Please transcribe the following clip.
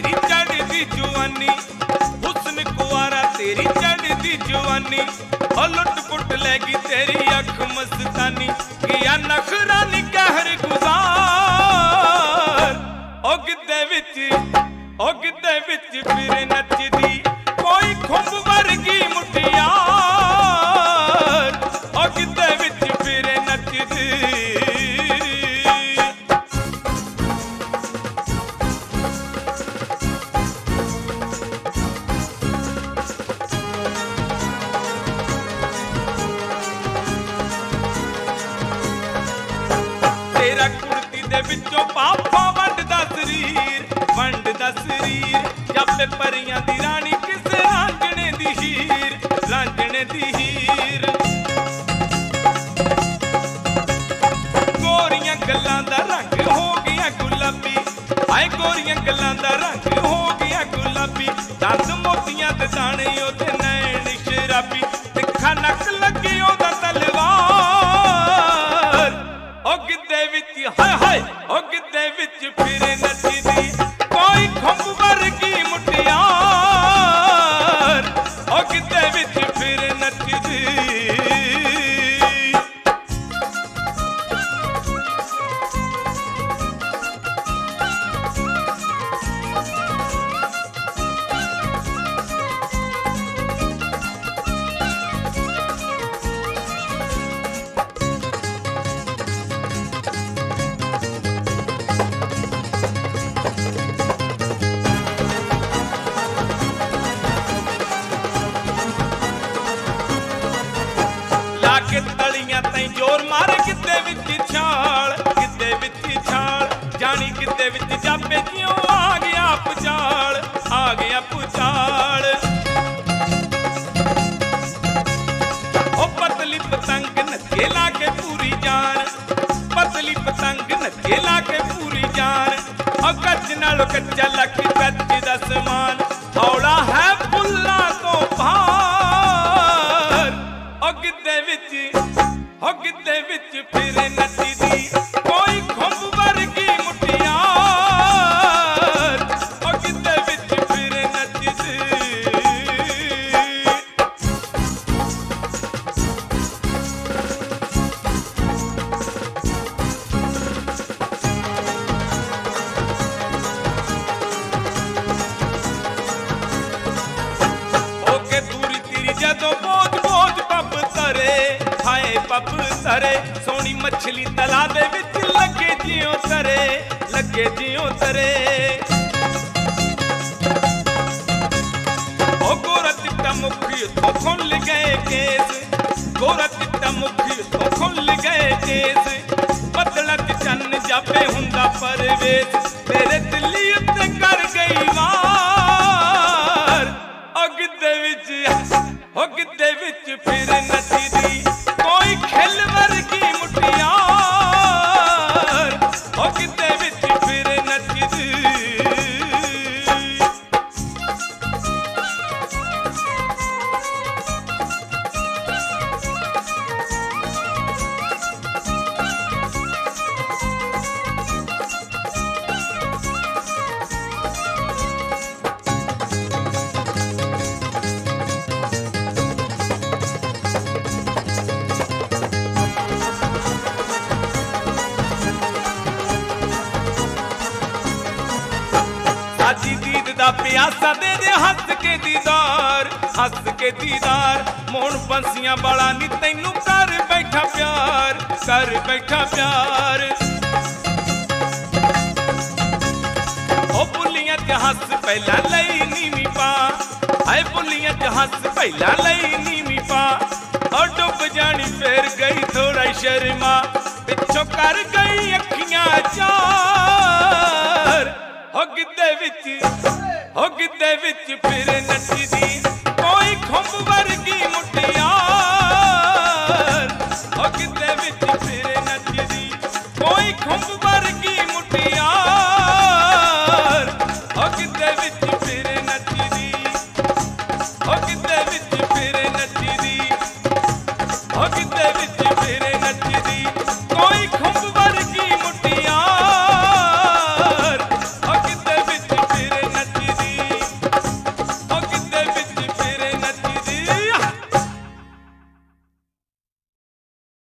तेरी चढ़दी जवानी, हुस्न कुआरा तेरी चढ़दी जवानी, ओ लुट पुट लेगी तेरी अख मस्तानी, किया नखरा नी कहर गुजार। ओ गिद्धे विच फिर नचदी कोई खुंब वर्गी मुटियार, ओ गिद्धे विच फिर नचदी। तेरा कुर्ती दे विचों पापा वंडदा शरीर, वंडदा शरीर, जापे परियां दी रानी किसे रांझणे दी हीर, रांझणे दी हीर। गोरियां गल्लां दा रंग हो गया गुलाबी, हाय गोरियां गल्लां दा रंग हो गया गुलाबी, दंद मोतियां दे दाने ओदे नैन शराबी, तिखा नक लगी ओदा तलवार। ओ गिद्धे विच हाय हाय, ओ गिद्धे विच फिर नचदी कोई खुंब वर्गी मुटियार, ओ गिद्धे विच फिर नचदी। लाके तलियां तई जोर मार गिद्धे विच छाल, गिद्धे विच छाल, जानी गिद्धे विच जापे जियों आ गया पुचाल, आ गया पुचाल। ओ पतली पतंग नचे लाके पूरी जान, पतली पतंग नचे लाके पूरी जान, ओ कच्च नालों कच्चा लक कच्च दा समान, हौला है फुल्ला तो भार। ओ गिद्धे विच फिर नचदी कोई खुंब वर्गी मुटियार, ओ गिद्धे विच फिर नचदी। ओके दूरी तेरी जदों बोझ बोझ पब तरे, हाय पब तरे, सोनी मछली तला दे विच लगे जियों तरे, लगे जियों तरे। ओ गोरा चिट्टा मुखी तो खुल गए केस, गोरा चिट्टा मुखी तो खुल गए केस, बदला च चन्न जापे हुंदा परवेश, तेरे दिल्ली उत्ते कर गई वार। ओ गिद्धे विच फिर नचदी कोई खिल वर्गी मुटियार, ओ गिद्धे विच फिर नचदी। साजी दीद दा प्यासा दे दे हंस के दीदार, हंस के दीदार, मोहन बंसियां बाला नी तैनू कर बैठा प्यार, कर बैठा प्यार। ओ बुलियां च हंस पहला लई नीवी पा, हाय बुलियां च हंस पहला लई नीवी पा, ओ डुब जानी फिर गई थोड़ा शर्मा, पिछों कर गई अखियां चार। हो गिद्धे विच फिर नचदी